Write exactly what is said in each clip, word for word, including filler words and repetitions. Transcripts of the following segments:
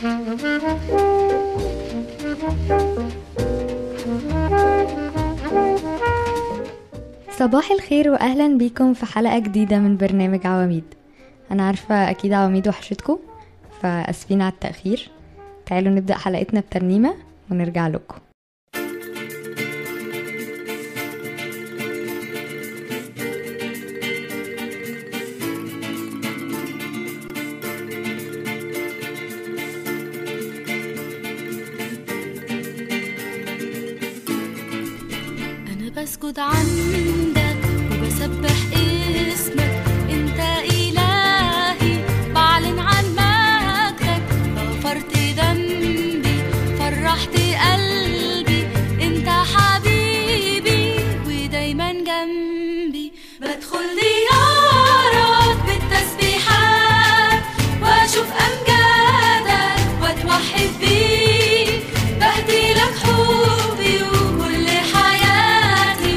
صباح الخير واهلا بيكم في حلقة جديدة من برنامج عواميد. انا عارفة اكيد عواميد وحشتكم، فاسفين على التأخير. تعالوا نبدأ حلقتنا بترنيمة ونرجع لكم. بسجد عندك وبسبح اسمك، انت إلهي بعلن عن مجدك. غفرت ذنبي فرحت قلبي، انت حبيبي ودايما جنبي. بدخل ديارك بالتسبيحات واشوف امجادك واتوحد بيك، بهدي لك حبي وكل حياتي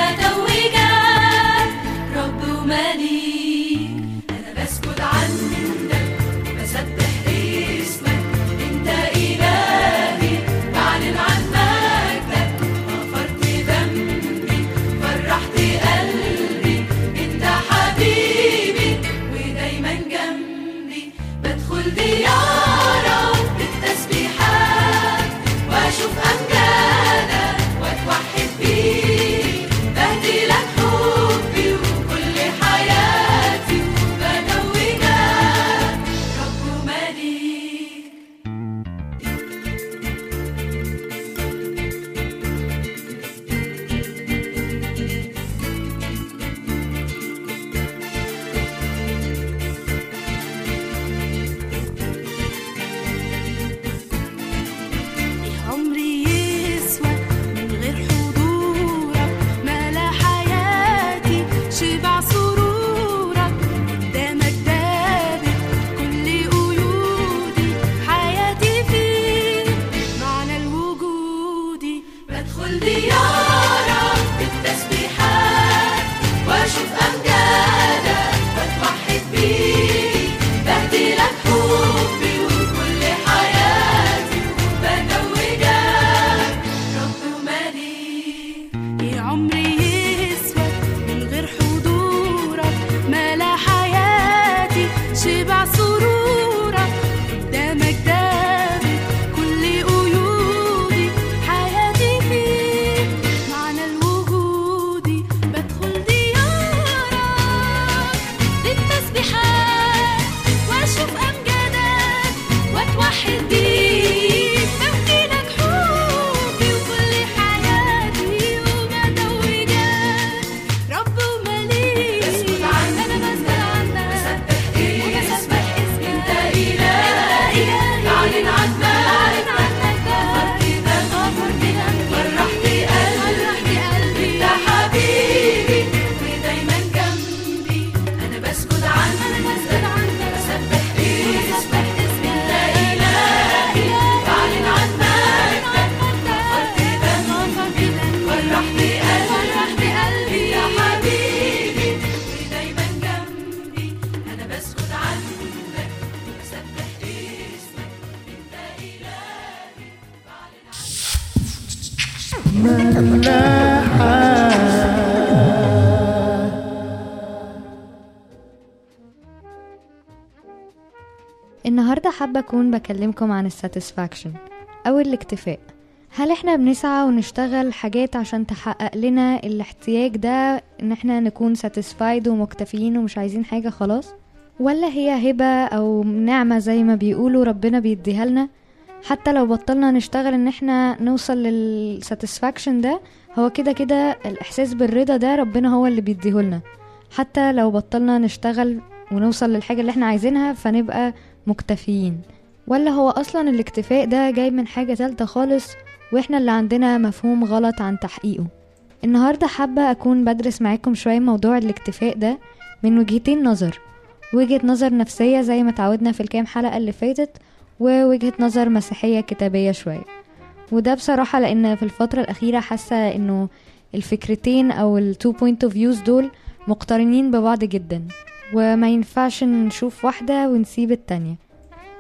النهاردة حابة أكون بكلمكم عن الساتسفاكشن أو الاكتفاء. هل احنا بنسعى ونشتغل حاجات عشان تحقق لنا الاحتياج ده، ان احنا نكون ساتسفايد ومكتفيين ومش عايزين حاجة خلاص، ولا هي هبة او نعمة زي ما بيقولوا ربنا بيديها لنا؟ حتى لو بطلنا نشتغل ان احنا نوصل للساتسفاكشن ده، هو كده كده الاحساس بالرضا ده ربنا هو اللي بيديه لنا. حتى لو بطلنا نشتغل ونوصل للحاجة اللي احنا عايزينها فنبقى مكتفيين، ولا هو اصلا الاكتفاء ده جاي من حاجة ثالثة خالص واحنا اللي عندنا مفهوم غلط عن تحقيقه؟ النهاردة حابة اكون بدرس معاكم شوية موضوع الاكتفاء ده من وجهتين نظر، وجهة نظر نفسية زي ما تعودنا في الكام حلقة اللي فاتت، ووجهة نظر مسيحية كتابية شوية. وده بصراحة لان في الفترة الاخيرة حاسة انه الفكرتين او التو بوينت اوف فيوز دول مقترنين ببعض جدا، وما ينفعش نشوف واحدة ونسيب التانية.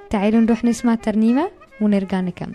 تعالوا نروح نسمع ترنيمة ونرجع نكمل.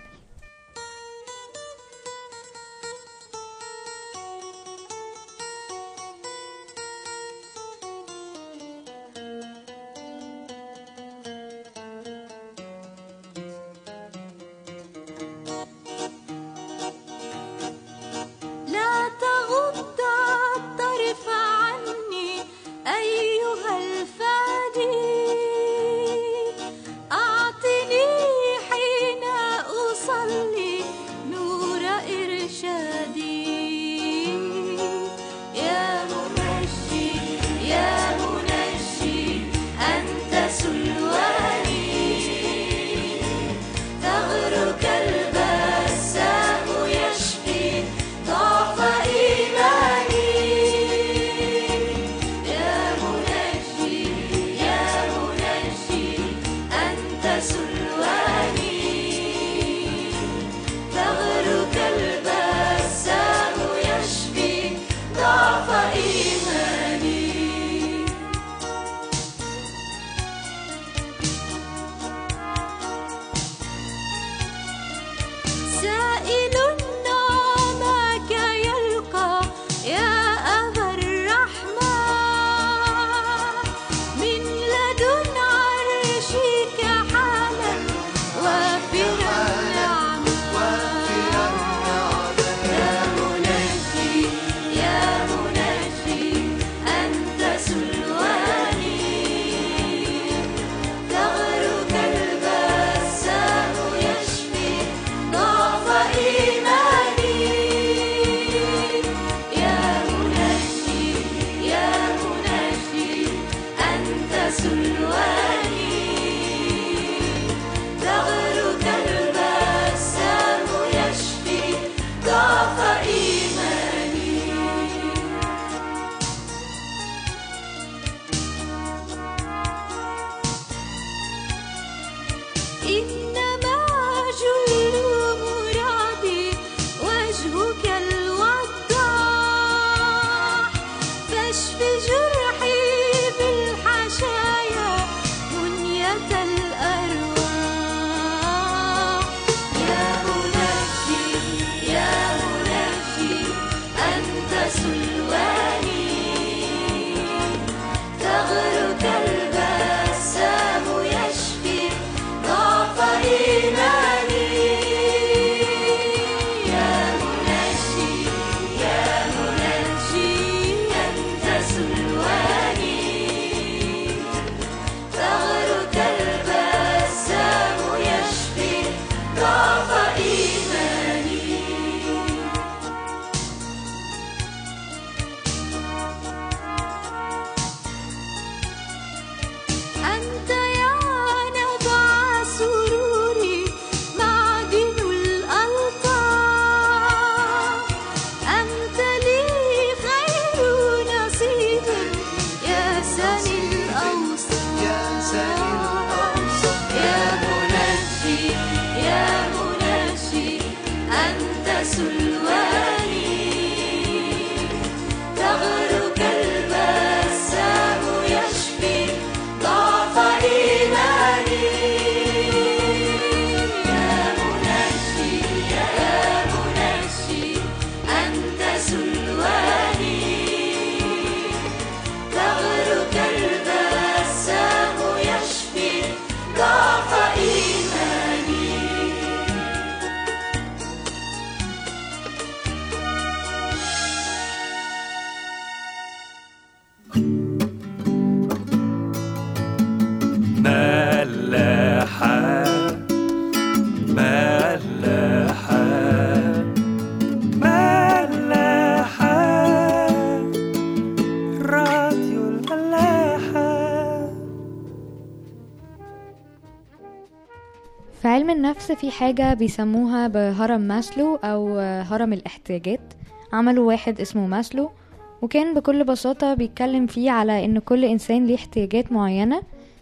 في علم النفس في حاجة بيسموها بهرم ماسلو أو هرم الاحتياجات. عملوا واحد اسمه ماسلو، وكان بكل بساطة بيتكلم فيه على ان كل انسان ليه احتياجات معينة،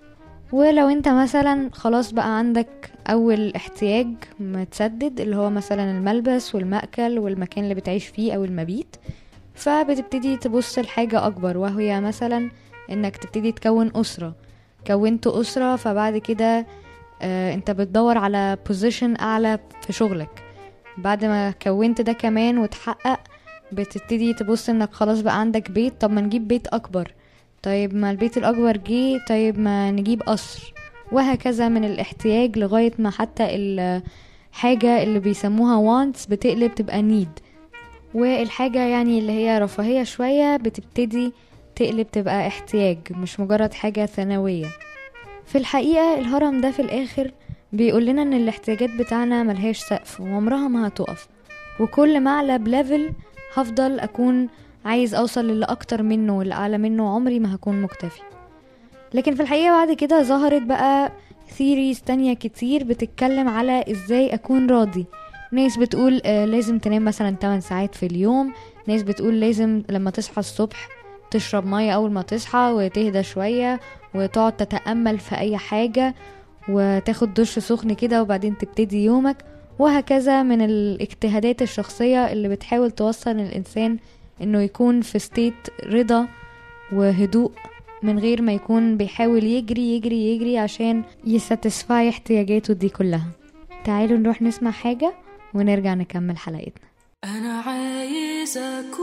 ولو انت مثلا خلاص بقى عندك اول احتياج متسدد اللي هو مثلا الملبس والمأكل والمكان اللي بتعيش فيه او المبيت، فبتبتدي تبص لحاجة اكبر، وهي مثلا انك تبتدي تكون اسرة. كونت اسرة، فبعد كده آه انت بتدور على بوزيشن اعلى في شغلك. بعد ما كونت ده كمان وتحقق، بتبتدي تبص انك خلاص بقى عندك بيت، طب ما نجيب بيت اكبر، طيب ما البيت الاكبر جه، طيب ما نجيب قصر، وهكذا من الاحتياج لغاية ما حتى الحاجة اللي بيسموها wants بتقلب تبقى need، والحاجة يعني اللي هي رفاهية شوية بتبتدي تقلب تبقى احتياج، مش مجرد حاجة ثانوية. في الحقيقة الهرم ده في الاخر بيقول لنا ان الاحتياجات بتاعنا ملهاش سقف وعمرها ما هتقف، وكل ما اعلى بليفل هفضل اكون عايز اوصل للي اكتر منه واللي اعلى منه، عمري ما هكون مكتفي. لكن في الحقيقة بعد كده ظهرت بقى ثيريز تانية كتير بتتكلم على ازاي اكون راضي. ناس بتقول آه لازم تنام مثلا ثماني ساعات في اليوم، ناس بتقول لازم لما تصحى الصبح تشرب مية اول ما تصحى وتهدى شوية وتقعد تتأمل في اي حاجة وتاخد دش سخن كده وبعدين تبتدي يومك، وهكذا من الاجتهادات الشخصية اللي بتحاول توصل الانسان انه يكون في ستيت رضا وهدوء من غير ما يكون بيحاول يجري يجري يجري عشان يساتسفاي احتياجاته دي كلها. تعالوا نروح نسمع حاجة ونرجع نكمل حلقتنا. أنا عايز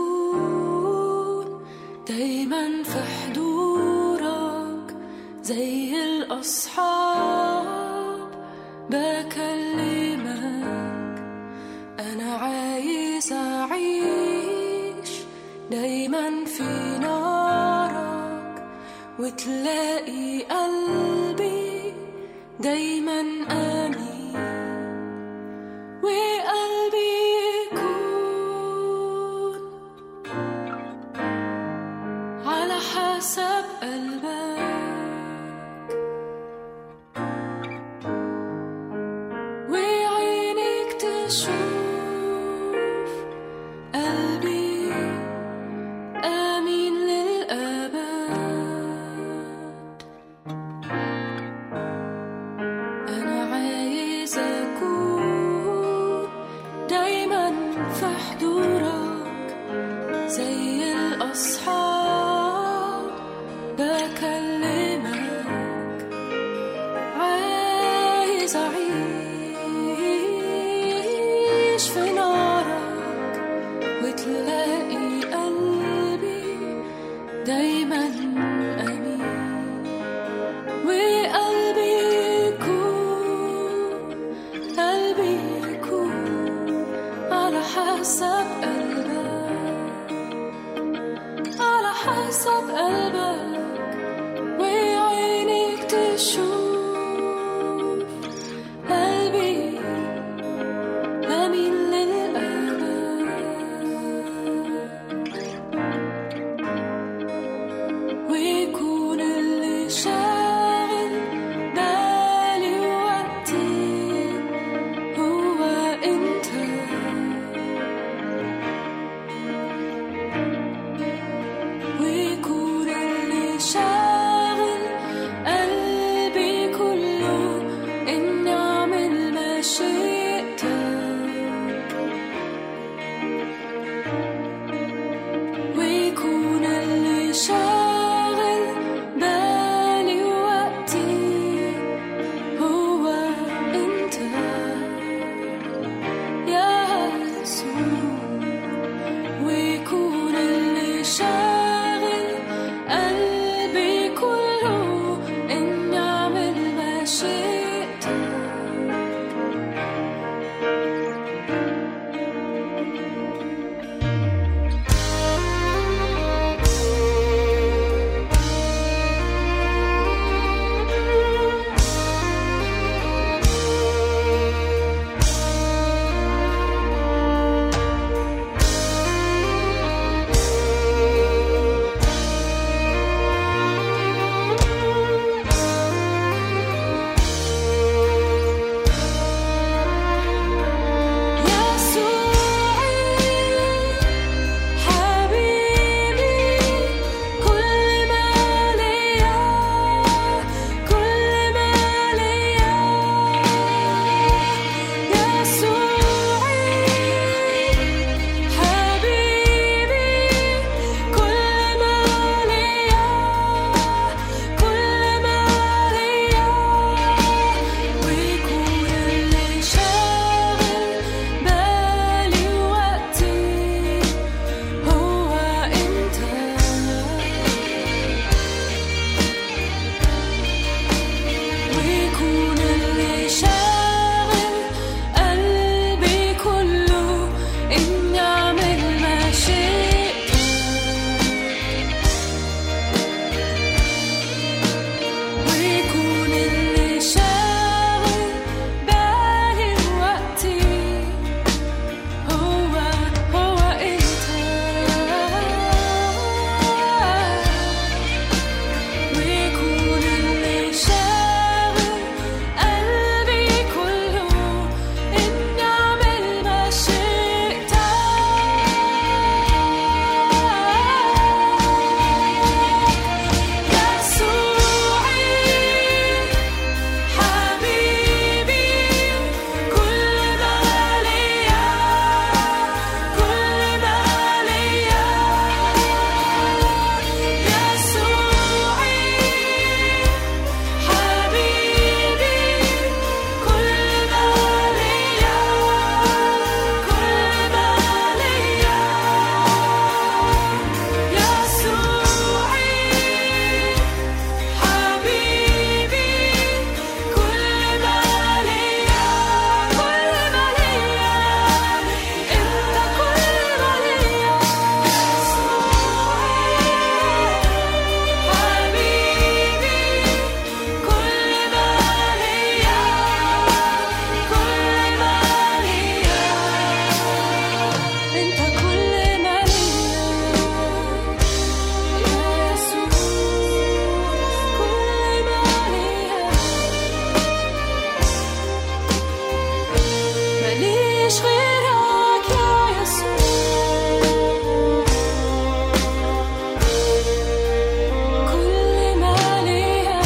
أكون دايما في حضورك زي الأصحاب بكلمك. أنا عايز أعيش دايما في نارك وتلاقي قلبي دايما آمين، وقلبي يكون على حسب قلبك، وعينك تشوف قلبي آمين للأبد. أنا عايز أكون دايما في حضورك زي الأصحاب بكلمك. عايز أعيش في نارك وتلاقي قلبي دايما أمين، وقلبي يكون قلبي يكون على حسب قلبك، على حسب قلبك، وعينك تشوف قلبي أمين للأبد، ويكون اللي شاغل بالي وقتي هو أنت، ويكون اللي شاغل قلبي كله إني أعمل مشيئتك، ويكون اللي شاغل بالي وقتي هو أنت يا يسوع، ويكون اللي شاغل قلبي كله إني أعمل مشيئتك، ماليش غيرك يا يسوع كل ما ليا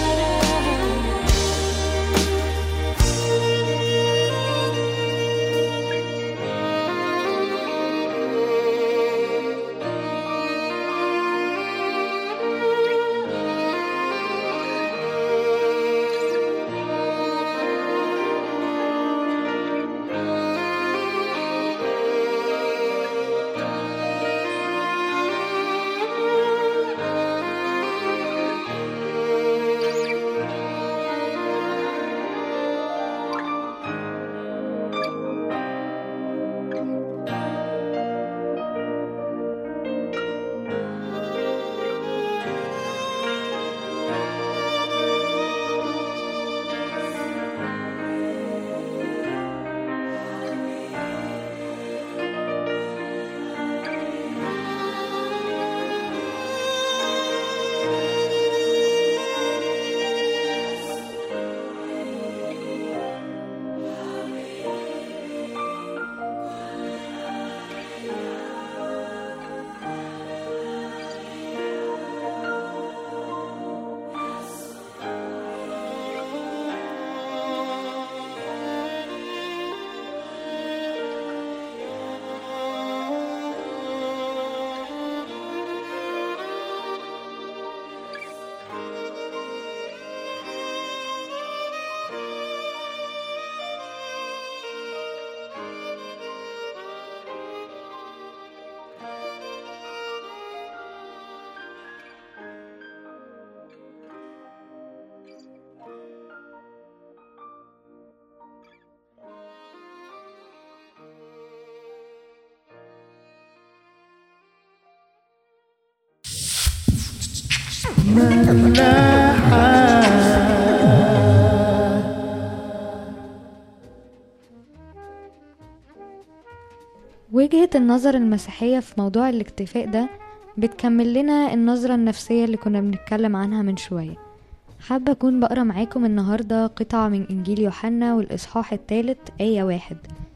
وجهة النظر المسيحية في موضوع الاكتفاء ده بتكمل لنا النظرة النفسية اللي كنا بنتكلم عنها من شوية. حابة أكون بقرأ معاكم النهاردة قطعة من إنجيل يوحنا والإصحاح الثالث آية واحد،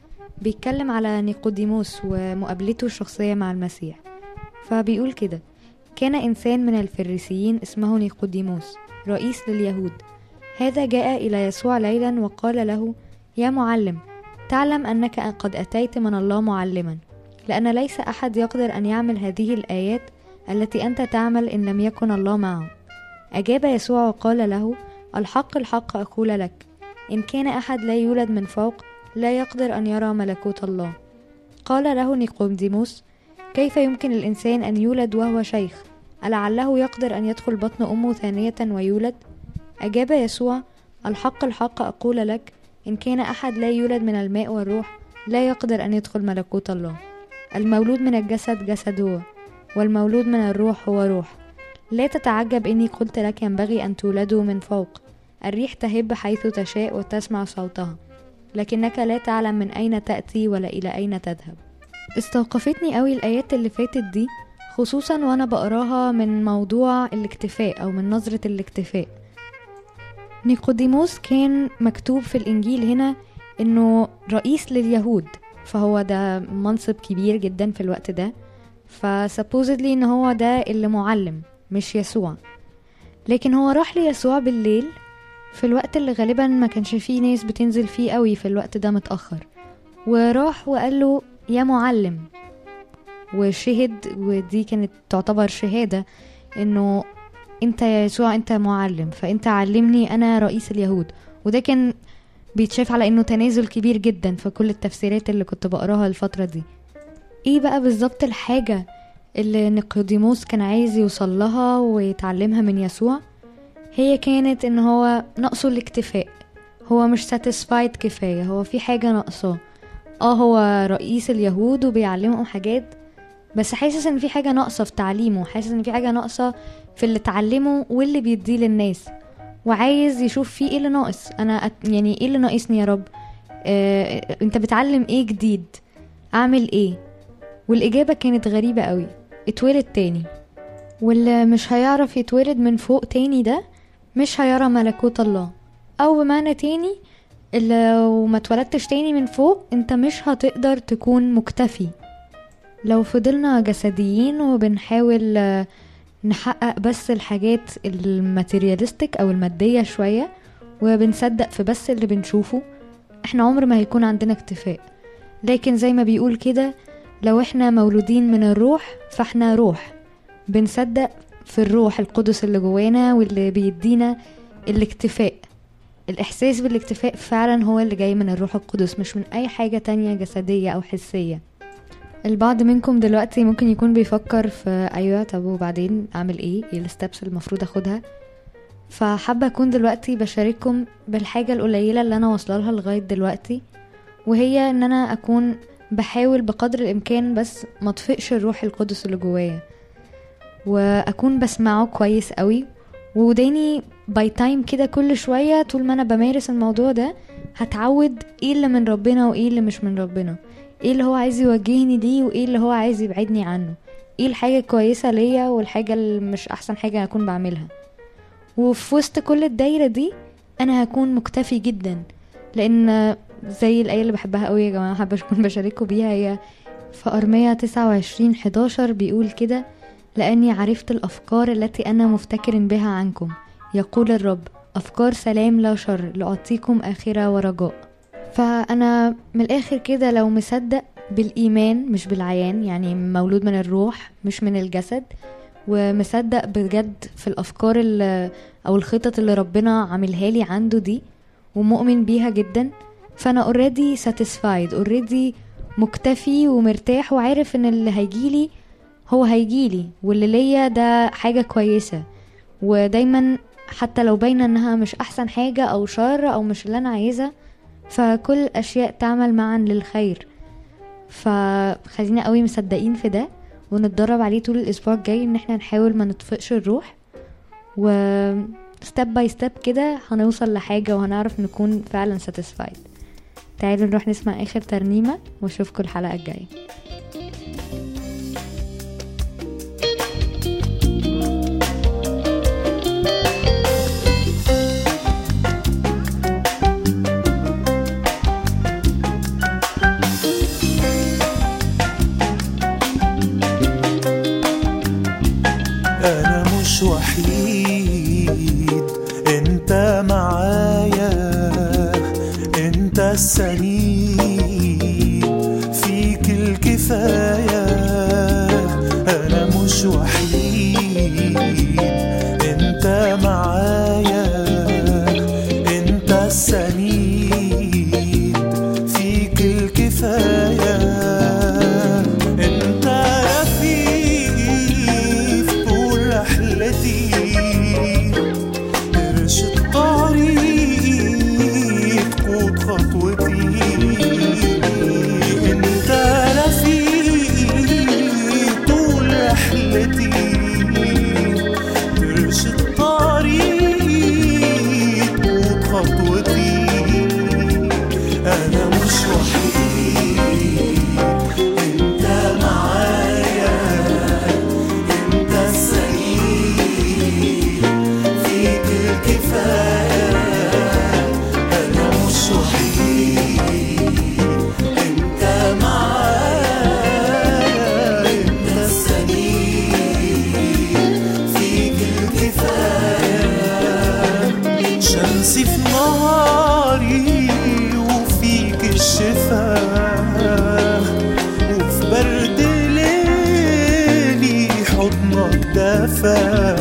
بيتكلم على نيقوديموس ومقابلته الشخصية مع المسيح. فبيقول كده: كان إنسان من الفريسيين اسمه نيقوديموس رئيس لليهود، هذا جاء إلى يسوع ليلا وقال له: يا معلم، تعلم أنك قد أتيت من الله معلما، لأن ليس أحد يقدر أن يعمل هذه الآيات التي أنت تعمل إن لم يكن الله معه. أجاب يسوع وقال له: الحق الحق أقول لك، إن كان أحد لا يولد من فوق لا يقدر أن يرى ملكوت الله. قال له نيقوديموس: كيف يمكن الإنسان أن يولد وهو شيخ؟ ألعله يقدر أن يدخل بطن أمه ثانية ويولد؟ أجاب يسوع: الحق الحق أقول لك، إن كان أحد لا يولد من الماء والروح لا يقدر أن يدخل ملكوت الله. المولود من الجسد جسد هو، والمولود من الروح هو روح. لا تتعجب إني قلت لك ينبغي أن تولدوا من فوق. الريح تهب حيث تشاء وتسمع صوتها، لكنك لا تعلم من أين تأتي ولا إلى أين تذهب. استوقفتني قوي الآيات اللي فاتت دي، خصوصا وأنا بقراها من موضوع الاكتفاء أو من نظرة الاكتفاء. نيقوديموس كان مكتوب في الإنجيل هنا إنه رئيس لليهود، فهو ده منصب كبير جدا في الوقت ده، فسبوزدلي إن هو ده اللي معلم مش يسوع. لكن هو راح ليسوع بالليل في الوقت اللي غالبا ما كانش فيه ناس بتنزل فيه قوي، في الوقت ده متأخر، وراح وقال له: يا معلم. وشهد، ودي كانت تعتبر شهادة إنه انت يا يسوع انت معلم، فانت علمني انا رئيس اليهود. وده كان بيتشاف على انه تنازل كبير جدا في كل التفسيرات اللي كنت بقراها الفترة دي. ايه بقى بالظبط الحاجة اللي نيقوديموس كان عايز يوصل لها ويتعلمها من يسوع؟ هي كانت ان هو نقصه الاكتفاء، هو مش ساتيسفايد كفاية، هو في حاجة نقصه. اه هو رئيس اليهود وبيعلمهم حاجات، بس حاسس ان في حاجة ناقصة في تعليمه، حاسس ان في حاجة ناقصة في اللي تعلمه واللي بيديه للناس، وعايز يشوف فيه ايه اللي ناقص. انا أت... يعني ايه اللي ناقصني يا رب؟ آه... انت بتعلم ايه جديد؟ اعمل ايه؟ والاجابة كانت غريبة قوي: اتولد تاني. واللي مش هيعرف يتولد من فوق تاني ده مش هيرى ملكوت الله، او بمعنى تاني لو ما اتولدتش تاني من فوق انت مش هتقدر تكون مكتفي. لو فضلنا جسديين وبنحاول آه، نحقق بس الحاجات الماتيرياليستيك او المادية شوية، وبنصدق في بس اللي بنشوفه، احنا عمر ما هيكون عندنا اكتفاء. لكن زي ما بيقول كده، لو احنا مولودين من الروح فاحنا روح، بنصدق في الروح القدس اللي جوانا واللي بيدينا الاكتفاء. الاحساس بالاكتفاء فعلا هو اللي جاي من الروح القدس، مش من اي حاجة تانية جسدية او حسية. البعض منكم دلوقتي ممكن يكون بيفكر في ايوه طب وبعدين اعمل ايه، ايه الستبس المفروض اخدها. فحابة اكون دلوقتي بشارككم بالحاجة القليلة اللي انا واصله لها لغاية دلوقتي، وهي ان انا اكون بحاول بقدر الامكان بس ما اطفئش الروح القدس اللي جوايا، واكون بسمعه كويس قوي، وداني باي تايم كده كل شوية. طول ما انا بمارس الموضوع ده هتعود ايه اللي من ربنا وايه اللي مش من ربنا، ايه اللي هو عايز يوجهني ليه وايه اللي هو عايز يبعدني عنه، ايه الحاجة الكويسة ليا والحاجة اللي مش احسن حاجة هكون بعملها. وفي وسط كل الدايرة دي انا هكون مكتفي جدا، لان زي الآية اللي بحبها قوي يا جماعة، حابة أكون بشارككم بيها، هي في أرمية تسعة وعشرين حداشر بيقول كده: لأني عرفت الأفكار التي أنا مفتكر بها عنكم، يقول الرب، أفكار سلام لا شر، لأعطيكم آخرة ورجاء. فأنا من الآخر كده لو مصدق بالإيمان مش بالعيان، يعني مولود من الروح مش من الجسد، ومصدق بجد في الأفكار اللي أو الخطط اللي ربنا عملها لي عنده دي ومؤمن بيها جدا، فانا already satisfied already مكتفي ومرتاح، وعارف ان اللي هيجيلي هو هيجيلي، واللي ليا ده حاجة كويسة. ودايما حتى لو باينة انها مش احسن حاجة او شر او مش اللي انا عايزة، فكل الاشياء تعمل معا للخير. فخلينا قوي مصدقين في ده، ونتدرب عليه طول الاسبوع الجاي ان احنا نحاول ما نطفئش الروح، و step by step كده هنوصل لحاجة وهنعرف نكون فعلا satisfied. تعالوا نروح نسمع اخر ترنيمة واشوفكم الحلقة الجاية. أنا مش وحيد، أنت معايا، أنت السند، فيك الكفاية. أنا مش وحيد، أنت معايا، أنت السند، فيك الكفاية. أنت رفيقي في طول رحلتي، ارشد طريقي، تقود خطوتي. انت رفيقي طول رحلتي، ترشد طريقي، تقود خطوتي. انا مش وحيد، انت معايا، انت السند، فيك الكفاية. أنا مش وحيد، أنت معايا، أنت السند، فيك الكفاية. شمسي في نهاري وفيك الشفاء، وفي برد ليلي حضنك دافى.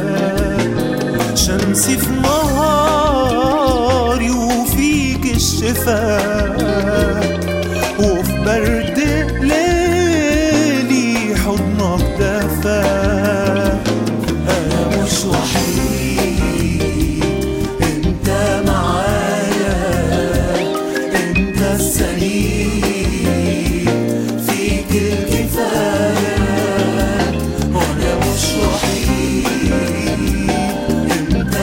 شمسي في نهاري وفيك الشفاء، وفي برد ليلي حضنك دافى. أنا مش وحيد، أنت معايا، أنت السند، فيك الكفاية. أنا مش وحيد، أنت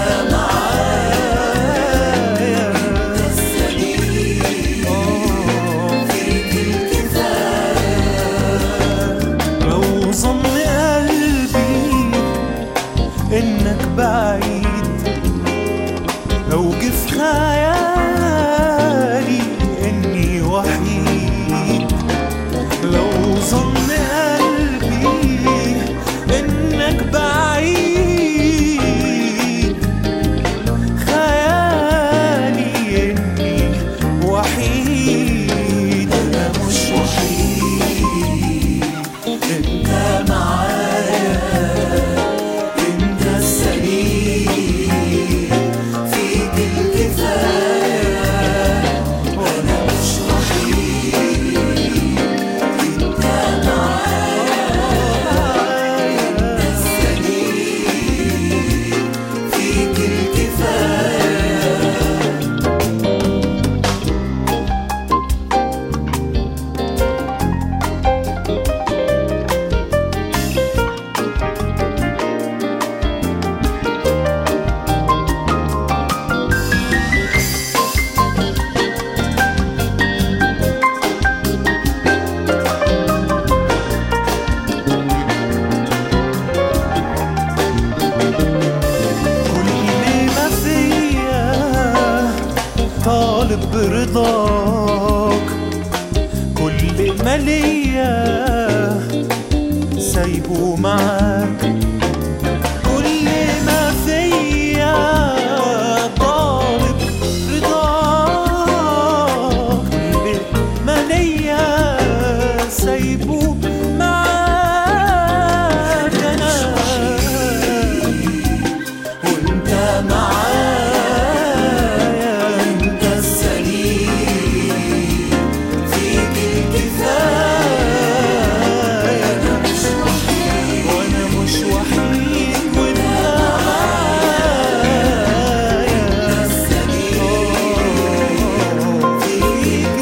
معايا، أنت السند، فيك الكفاية. لو ظن قلبي إنك بعيد، لو جه في خيالي رضاك، كل ما ليا سايبه معاك، كل ما فيا طالب رضاك، كل ما ليا سايبه معاك أنا، وانت معايا انت السليم، فيك الكفاية، انا مش وحيد وانا مش وحيد، وانت معايا انت السليم، فيك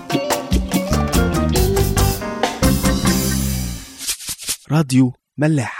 الكفاية. راديو ملاح.